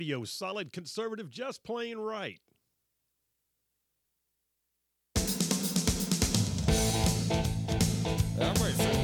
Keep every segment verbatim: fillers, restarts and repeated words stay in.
Radio solid conservative, just plain right. I'm racing.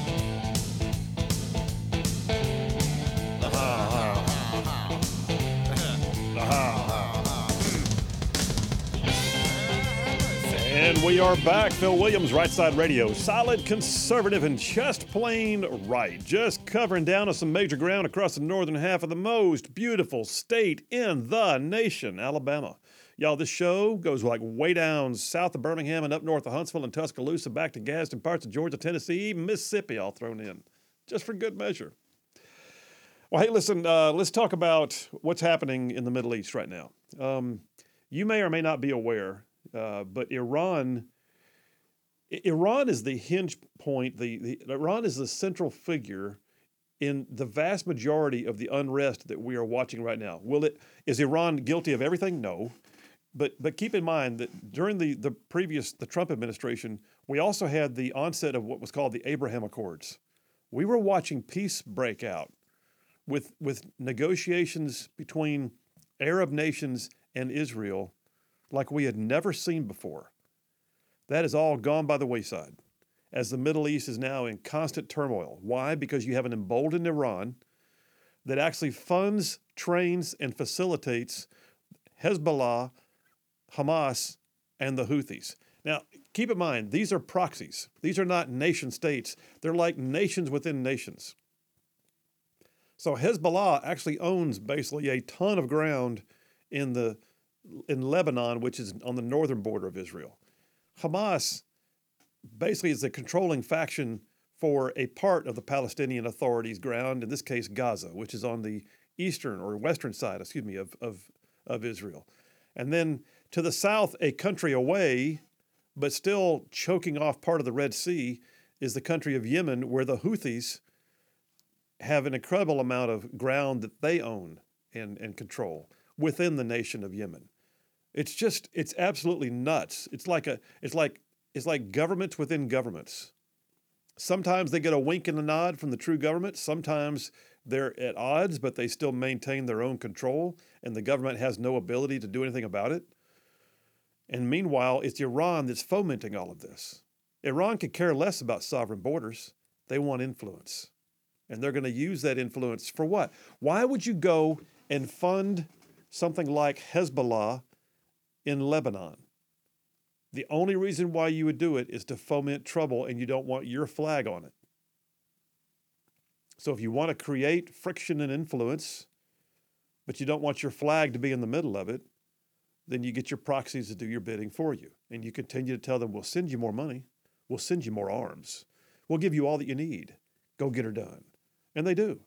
And we are back. Phil Williams, Right Side Radio. Solid conservative and just plain right. Just covering down on some major ground across the northern half of the most beautiful state in the nation, Alabama. Y'all, this show goes like way down south of Birmingham and up north of Huntsville and Tuscaloosa, back to Gadsden, parts of Georgia, Tennessee, even Mississippi all thrown in, just for good measure. Well, hey, listen, uh, let's talk about what's happening in the Middle East right now. Um, you may or may not be aware, uh, but Iran, I- Iran is the hinge point. The, the Iran is the central figure in the vast majority of the unrest that we are watching right now. Will it? Is Iran guilty of everything? No. But but keep in mind that during the, the previous, the Trump administration, we also had the onset of what was called the Abraham Accords. We were watching peace break out with, with negotiations between Arab nations and Israel like we had never seen before. That is all gone by the wayside as the Middle East is now in constant turmoil. Why? Because you have an emboldened Iran that actually funds, trains, and facilitates Hezbollah, Hamas, and the Houthis. Now, keep in mind, these are proxies. These are not nation states. They're like nations within nations. So Hezbollah actually owns basically a ton of ground in the in Lebanon, which is on the northern border of Israel. Hamas basically is the controlling faction for a part of the Palestinian Authority's ground, in this case Gaza, which is on the eastern or western side, excuse me, of, of, of Israel. And then to the south, a country away, but still choking off part of the Red Sea, is the country of Yemen, where the Houthis have an incredible amount of ground that they own and, and control within the nation of Yemen. It's just, it's absolutely nuts. It's like a, it's like, it's like governments within governments. Sometimes they get a wink and a nod from the true government. Sometimes they're at odds, but they still maintain their own control, and the government has no ability to do anything about it. And meanwhile, it's Iran that's fomenting all of this. Iran could care less about sovereign borders. They want influence. And they're going to use that influence for what? Why would you go and fund something like Hezbollah in Lebanon? The only reason why you would do it is to foment trouble, and you don't want your flag on it. So if you want to create friction and influence, but you don't want your flag to be in the middle of it, then you get your proxies to do your bidding for you. And you continue to tell them, we'll send you more money. We'll send you more arms. We'll give you all that you need. Go get her done. And they do.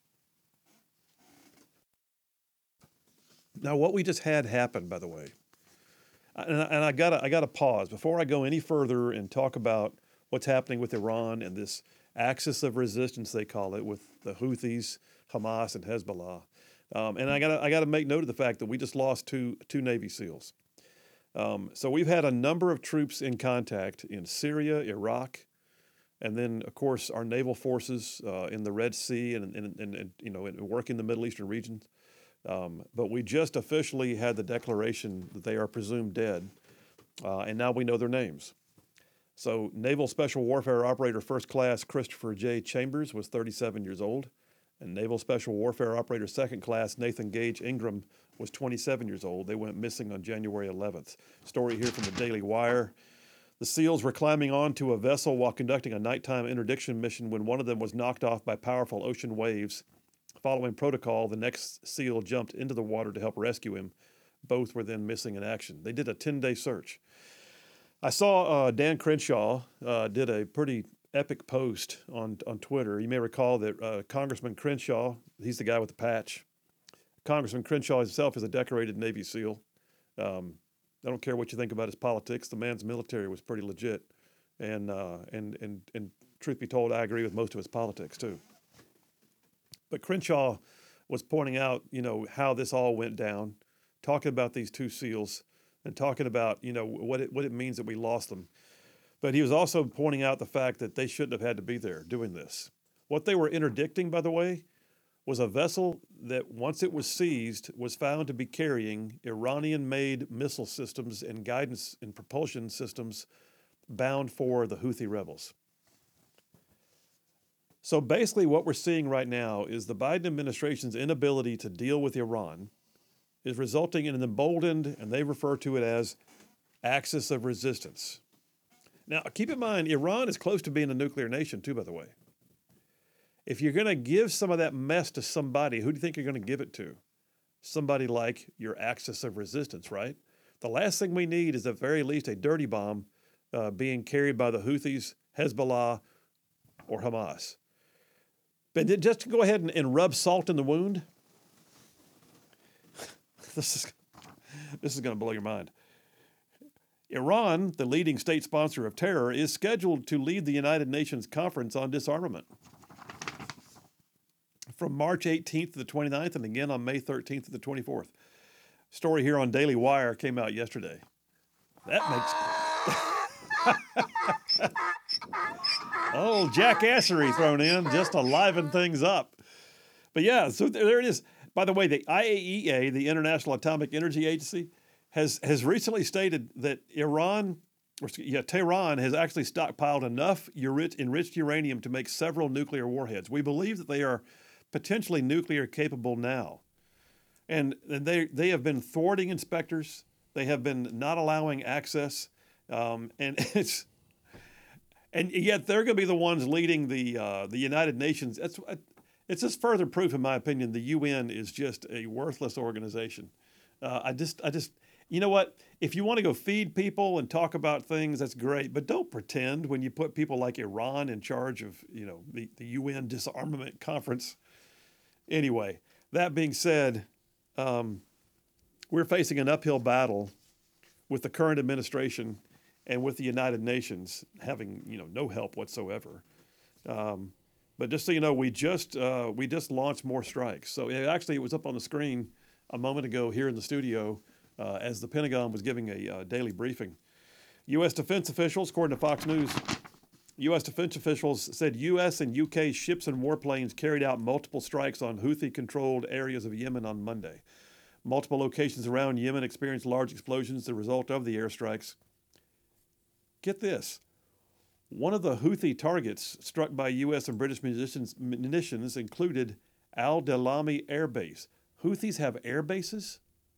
Now, what we just had happen, by the way, and I, and I gotta I gotta pause before I go any further and talk about what's happening with Iran and this axis of resistance, they call it, with the Houthis, Hamas, and Hezbollah. Um, and I gotta I gotta make note of the fact that we just lost two two Navy SEALs. Um, so we've had a number of troops in contact in Syria, Iraq, and then of course our naval forces uh, in the Red Sea and, and, and, and you know and work in the Middle Eastern regions. Um, but we just officially had the declaration that they are presumed dead, uh, and now we know their names. So Naval Special Warfare Operator First Class Christopher J. Chambers was thirty-seven years old, and Naval Special Warfare Operator Second Class Nathan Gage Ingram was twenty-seven years old. They went missing on January eleventh. Story here from the Daily Wire. The SEALs were climbing onto a vessel while conducting a nighttime interdiction mission when one of them was knocked off by powerful ocean waves. Following protocol, the next SEAL jumped into the water to help rescue him. Both were then missing in action. They did a ten-day search. I saw uh, Dan Crenshaw uh, did a pretty epic post on, on Twitter. You may recall that uh, Congressman Crenshaw, he's the guy with the patch. Congressman Crenshaw himself is a decorated Navy SEAL. Um, I don't care what you think about his politics. The man's military was pretty legit. And, uh, and, and, and truth be told, I agree with most of his politics too. But Crenshaw was pointing out, you know, how this all went down, talking about these two SEALs and talking about, you know, what it, what it means that we lost them. But he was also pointing out the fact that they shouldn't have had to be there doing this. What they were interdicting, by the way, was a vessel that, once it was seized, was found to be carrying Iranian-made missile systems and guidance and propulsion systems bound for the Houthi rebels. So basically what we're seeing right now is the Biden administration's inability to deal with Iran is resulting in an emboldened, and they refer to it as, axis of resistance. Now, keep in mind, Iran is close to being a nuclear nation too, by the way. If you're going to give some of that mess to somebody, who do you think you're going to give it to? Somebody like your axis of resistance, right? The last thing we need is at very least a dirty bomb uh, being carried by the Houthis, Hezbollah, or Hamas. But just to go ahead and, and rub salt in the wound, this is, this is going to blow your mind. Iran, the leading state sponsor of terror, is scheduled to lead the United Nations Conference on Disarmament from March eighteenth to the twenty-ninth, and again on May thirteenth to the twenty-fourth. Story here on Daily Wire came out yesterday. That makes... oh, jackassery thrown in just to liven things up. But yeah, so there it is. By the way, the I A E A, the International Atomic Energy Agency, has, has recently stated that Iran, or yeah, Tehran has actually stockpiled enough enriched uranium to make several nuclear warheads. We believe that they are potentially nuclear capable now. And, and they, they have been thwarting inspectors. They have been not allowing access. Um, and it's, and yet they're going to be the ones leading the, uh, the United Nations. That's, it's just further proof, in my opinion, the U N is just a worthless organization. Uh, I just, I just, you know what? If you want to go feed people and talk about things, that's great. But don't pretend when you put people like Iran in charge of, you know, the, the U N disarmament conference. Anyway, that being said, um, we're facing an uphill battle with the current administration and with the United Nations having, you know, no help whatsoever. Um, but just so you know, we just uh, we just launched more strikes. So it, actually, it was up on the screen a moment ago here in the studio uh, as the Pentagon was giving a uh, daily briefing. U S defense officials, according to Fox News, U S defense officials said U S and U K ships and warplanes carried out multiple strikes on Houthi-controlled areas of Yemen on Monday. Multiple locations around Yemen experienced large explosions as a result of the airstrikes. Get this. One of the Houthi targets struck by U S and British munitions, munitions included Al-Dalami Air Base. Houthis have air bases?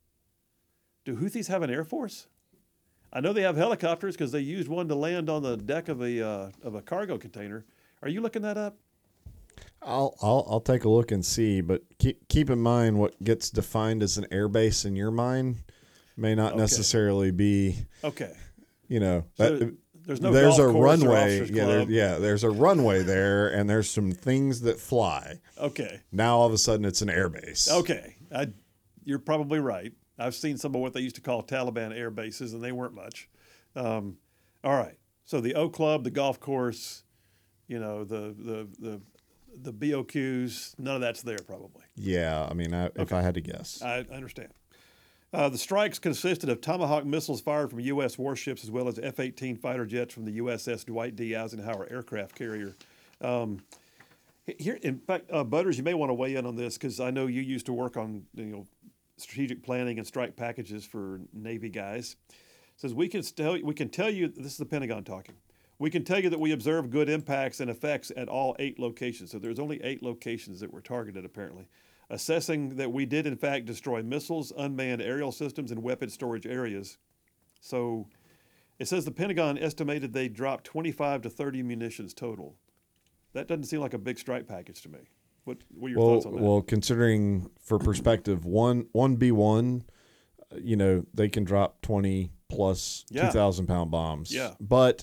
Do Houthis have an air force? I know they have helicopters because they used one to land on the deck of a uh, of a cargo container. Are you looking that up? I'll I'll I'll take a look and see, but keep keep in mind what gets defined as an airbase in your mind may not Okay. necessarily be. Okay. You know, So that, there's no there's golf a course or runway. officers Yeah, there, club. yeah. There's a runway there, and there's some things that fly. Okay. Now all of a sudden it's an airbase. Okay. I, you're probably right. I've seen some of what they used to call Taliban air bases, and they weren't much. Um, all right. So the O Club, the golf course, you know, the the the the B O Qs, none of that's there probably. Yeah, I mean, I, if I had to guess. I understand. Uh, the strikes consisted of Tomahawk missiles fired from U S warships as well as F eighteen fighter jets from the U S S Dwight D. Eisenhower aircraft carrier. Um, here, in fact, uh, Butters, you may want to weigh in on this because I know you used to work on you know strategic planning and strike packages for Navy guys. It says we can tell we can tell you this is the Pentagon talking. We can tell you that we observed good impacts and effects at all eight locations. So there's only eight locations that were targeted apparently. Assessing that we did, in fact, destroy missiles, unmanned aerial systems, and weapon storage areas. So it says the Pentagon estimated they dropped twenty-five to thirty munitions total. That doesn't seem like a big strike package to me. What, what are your well, thoughts on that? well, considering for perspective, one one B one, you know, they can drop twenty plus Yeah. two thousand pound bombs. Yeah. But,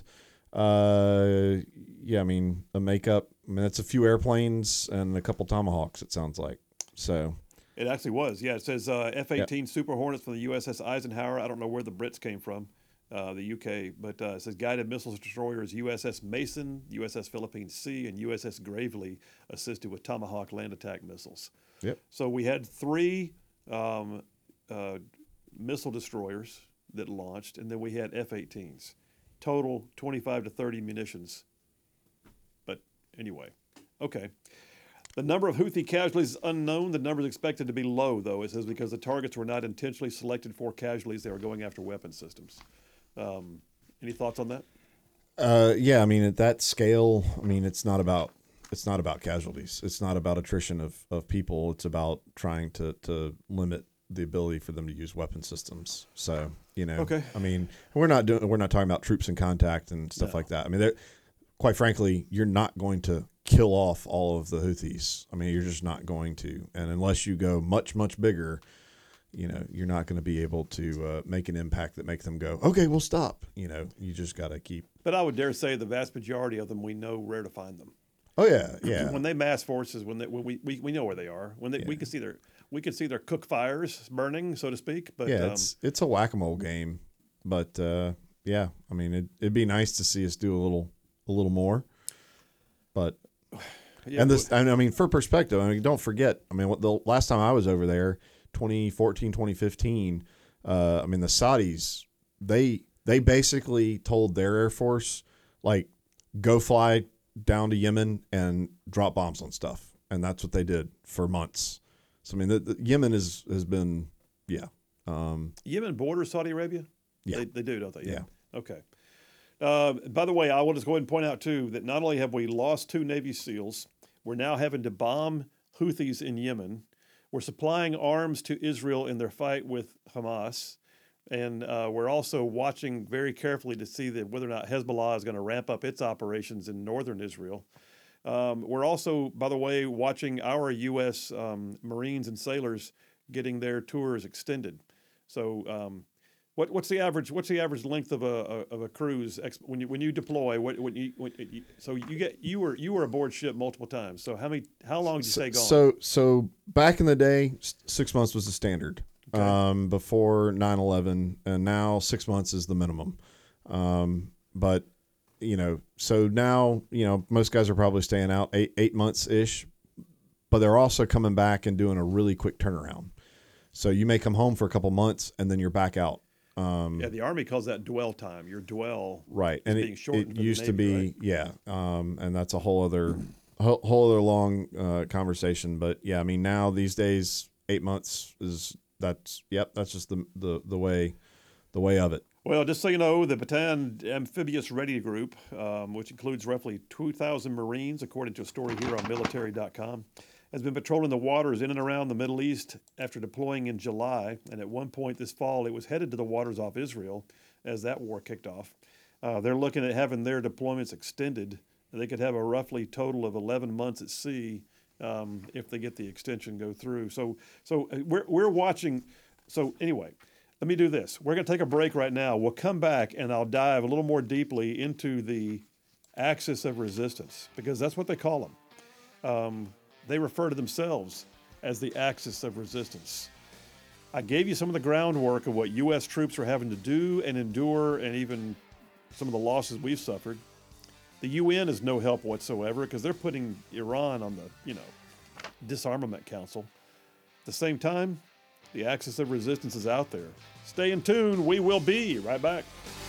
uh, yeah, I mean, a makeup. I mean, that's a few airplanes and a couple Tomahawks. It sounds like. So It actually was. Yeah, it says uh, F eighteen Super Hornets from the U S S Eisenhower. I don't know where the Brits came from, uh, the U K, but uh, it says guided missiles destroyers U S S Mason, U S S Philippines Sea, and U S S Gravely assisted with Tomahawk land attack missiles. Yep. So we had three um, uh, missile destroyers that launched, and then we had F eighteens. Total twenty-five to thirty munitions. But anyway, okay. The number of Houthi casualties is unknown. The number is expected to be low, though. It says because the targets were not intentionally selected for casualties. They were going after weapon systems. Um, any thoughts on that? Uh, yeah, I mean, at that scale, I mean, it's not about it's not about casualties. It's not about attrition of, of people. It's about trying to, to limit the ability for them to use weapon systems. So, you know, okay. I mean, we're not doing we're not talking about troops in contact and stuff No. like that. I mean, quite frankly, you're not going to kill off all of the Houthis. I mean, you're just not going to. And unless you go much, much bigger, you know, you're not going to be able to uh, make an impact that make them go, okay, we'll stop. You know, you just got to keep. But I would dare say the vast majority of them, we know where to find them. Oh yeah, yeah. When they mass forces, when they, when we, we, we know where they are. When they, Yeah. we can see their we can see their cook fires burning, so to speak. But yeah, um, it's it's a whack-a-mole game. But uh, yeah, I mean, it, it'd be nice to see us do a little a little more. But yeah, and this, I mean, for perspective, I mean, don't forget. I mean, what the last time I was over there, twenty fourteen, twenty fifteen. Uh, I mean, the Saudis they they basically told their Air Force like go fly down to Yemen and drop bombs on stuff, and that's what they did for months. So I mean, the, the Yemen is has been yeah. Um, Yemen borders Saudi Arabia. Yeah. they, they do, don't they? Yeah. Okay. Uh, by the way, I will just go ahead and point out too that not only have we lost two Navy SEALs, we're now having to bomb Houthis in Yemen. We're supplying arms to Israel in their fight with Hamas. And uh, we're also watching very carefully to see that whether or not Hezbollah is going to ramp up its operations in northern Israel. Um, we're also, by the way, watching our U S um, Marines and sailors getting their tours extended. So, um, what, what's the average? What's the average length of a, a of a cruise when you when you deploy? What when you, when you so you get you were you were aboard ship multiple times. So how many? How long did you stay gone? So so back in the day, s- six months was the standard. Okay. Um, before nine eleven, and now six months is the minimum. Um, but you know, so now you know most guys are probably staying out eight eight months ish, but they're also coming back and doing a really quick turnaround. So you may come home for a couple months and then you're back out. Um, yeah, the Army calls that dwell time. Your dwell, right, and being it, shortened it to the used to Navy, be right? yeah, um, and that's a whole other whole, whole other long uh, conversation. But yeah, I mean now these days eight months is that's yep, that's just the the the way the way of it. Well, just so you know, the Bataan Amphibious Ready Group, um, which includes roughly two thousand Marines, according to a story here on military dot com, has been patrolling the waters in and around the Middle East after deploying in July. And at one point this fall, it was headed to the waters off Israel as that war kicked off. Uh, they're looking at having their deployments extended. They could have a roughly total of eleven months at sea um, if they get the extension go through. So, so we're we're watching. So anyway. Let me do this. We're going to take a break right now. We'll come back and I'll dive a little more deeply into the axis of resistance because that's what they call them. Um, they refer to themselves as the axis of resistance. I gave you some of the groundwork of what U S troops are having to do and endure and even some of the losses we've suffered. The U N is no help whatsoever because they're putting Iran on the, you know, disarmament council. At the same time, the axis of resistance is out there. Stay in tune. We will be right back.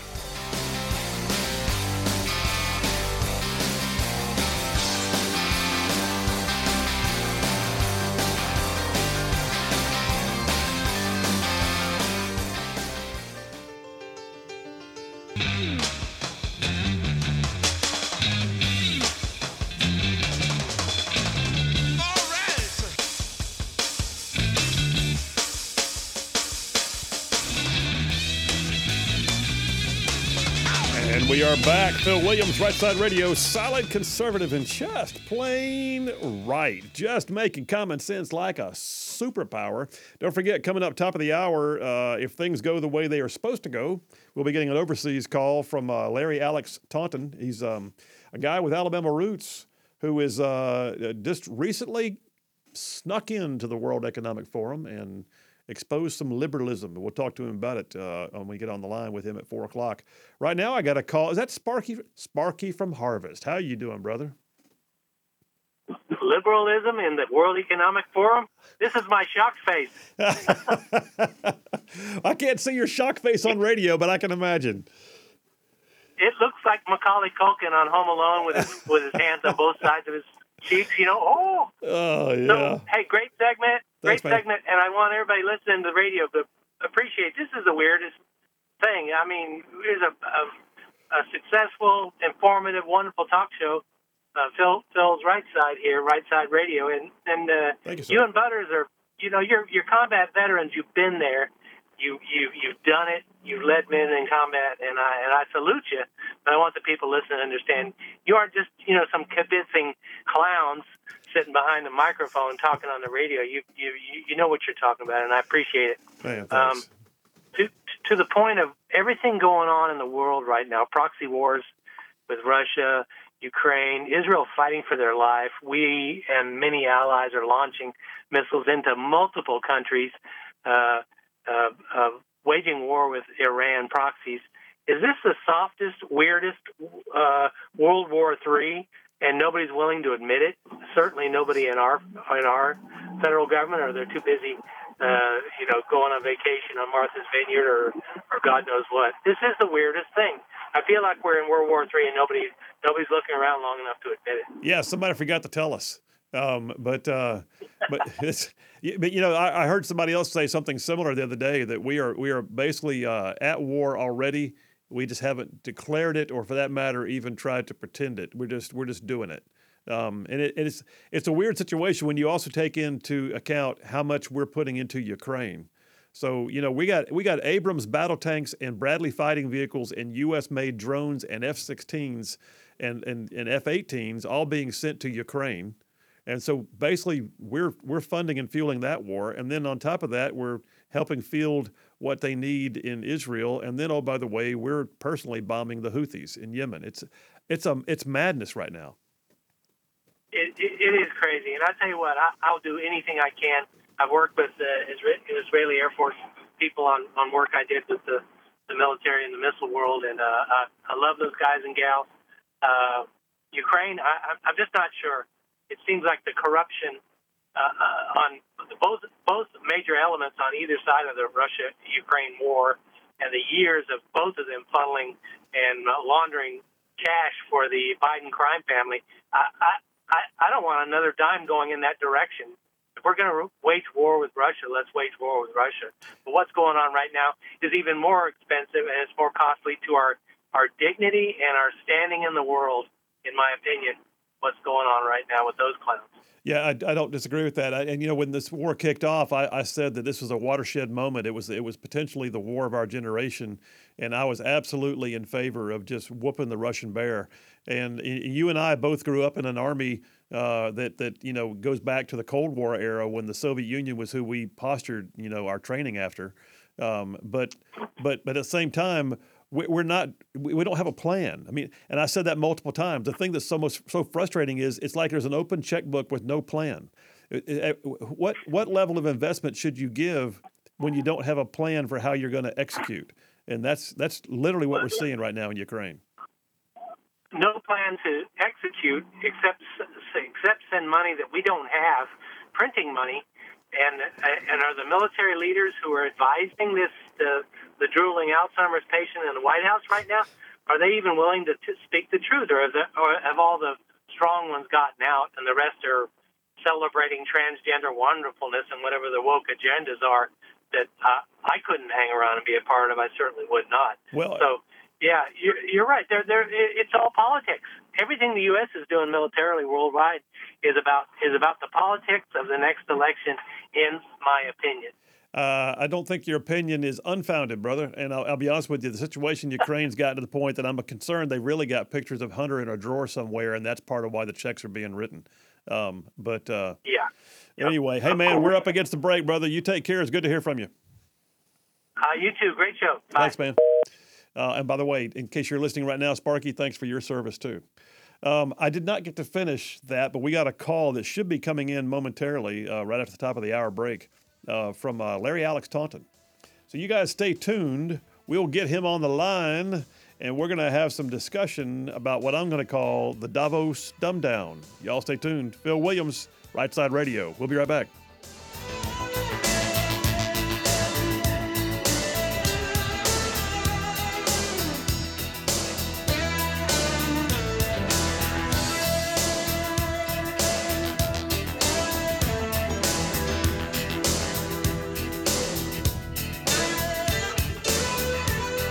And we are back. Phil Williams, Right Side Radio, solid conservative and just plain right. Just making common sense like a superpower. Don't forget, coming up top of the hour, uh, if things go the way they are supposed to go, we'll be getting an overseas call from uh, Larry Alex Taunton. He's um, a guy with Alabama roots who is uh, just recently snuck into the World Economic Forum and exposed some liberalism. We'll talk to him about it uh, when we get on the line with him at four o'clock. Right now, I got a call. Is that Sparky? Sparky from Harvest. How you doing, brother? Liberalism in the World Economic Forum? This is my shock face. I can't see your shock face on radio, but I can imagine. It looks like Macaulay Culkin on Home Alone with his, with his hands on both sides of his cheeks, you know. Oh, Oh, yeah. so, hey, great segment, great Thanks, man. segment, and I want everybody listening to the radio to appreciate. This is the weirdest thing. I mean, here's a, a, a successful, informative, wonderful talk show. Uh, Phil, Phil's right side here, right side radio, and and uh, Thank you, sir. you and Butters are, you know, you're you're combat veterans. You've been there. You you you've done it. You've led men in combat, and I and I salute you. But I want the people listening to understand you aren't just, you know, some kibitzing clowns sitting behind the microphone talking on the radio. You you you know what you're talking about, and I appreciate it. Man, Um, thanks. to to the point of everything going on in the world right now, proxy wars with Russia, Ukraine, Israel fighting for their life. We and many allies are launching missiles into multiple countries, uh, uh, uh, waging war with Iran proxies. Is this the softest, weirdest uh, World War Three, and nobody's willing to admit it? Certainly nobody in our in our federal government, or they're too busy, uh, you know, going on vacation on Martha's Vineyard or, or God knows what. This is the weirdest thing. I feel like we're in World War Three, and nobody nobody's looking around long enough to admit it. Yeah, somebody forgot to tell us. Um, but uh, but it's but you know I, I heard somebody else say something similar the other day, that we are we are basically uh, at war already. We just haven't declared it, or for that matter, even tried to pretend it. We're just we're just doing it. Um, and it, it's it's a weird situation when you also take into account how much we're putting into Ukraine. So, you know, we got we got Abrams battle tanks and Bradley fighting vehicles and U S made drones and F sixteens and, and, and F eighteens all being sent to Ukraine. And so basically we're we're funding and fueling that war. And then on top of that, we're helping field what they need in Israel. And then, oh, by the way, we're personally bombing the Houthis in Yemen. It's it's um it's madness right now. It, it, it is crazy. And I tell you what, I, I'll do anything I can. I've worked with the uh, Israeli Air Force people on, on work I did with the, the military and the missile world, and uh, I, I love those guys and gals. Uh, Ukraine, I, I'm just not sure. It seems like the corruption uh, uh, on the, both both major elements on either side of the Russia-Ukraine war, and the years of both of them funneling and uh, laundering cash for the Biden crime family. I, I, I, I don't want another dime going in that direction. If we're going to wage war with Russia, let's wage war with Russia. But what's going on right now is even more expensive, and it's more costly to our, our dignity and our standing in the world, in my opinion, what's going on right now with those clowns. Yeah, I, I don't disagree with that. I, and you know, when this war kicked off, I, I said that this was a watershed moment. It was it was potentially the war of our generation, and I was absolutely in favor of just whooping the Russian bear. And you and I both grew up in an army uh, that that you know goes back to the Cold War era, when the Soviet Union was who we postured you know our training after. Um, but but but at the same time, we're not, we don't have a plan. I mean, and I said that multiple times. The thing that's so most so frustrating is it's like there's an open checkbook with no plan. What what level of investment should you give when you don't have a plan for how you're going to execute? And that's that's literally what we're seeing right now in Ukraine. No plan to execute except except send money that we don't have, printing money. And and are the military leaders who are advising this the the drooling Alzheimer's patient in the White House right now, are they even willing to t- speak the truth, or have, the, or have all the strong ones gotten out and the rest are celebrating transgender wonderfulness and whatever the woke agendas are that uh, I couldn't hang around and be a part of? I certainly would not. Well, so yeah, you're, you're right. They're, they're, it's all politics. Everything the U S is doing militarily worldwide is about is about the politics of the next election, in my opinion. Uh, I don't think your opinion is unfounded, brother. And I'll, I'll be honest with you, the situation in Ukraine's gotten to the point that I'm concerned they really got pictures of Hunter in a drawer somewhere, and that's part of why the checks are being written. Um, but uh, yeah. Anyway, hey, man, we're up against the break, brother. You take care. It's good to hear from you. Uh, you too. Great show. Bye. Thanks, man. Uh, and by the way, in case you're listening right now, Sparky, thanks for your service, too. Um, I did not get to finish that, but we got a call that should be coming in momentarily, uh, right after the top of the hour break, uh, from uh, Larry Alex Taunton. So you guys stay tuned. We'll get him on the line, and we're going to have some discussion about what I'm going to call the Davos Dumb Down. Y'all stay tuned. Phil Williams, Right Side Radio. We'll be right back.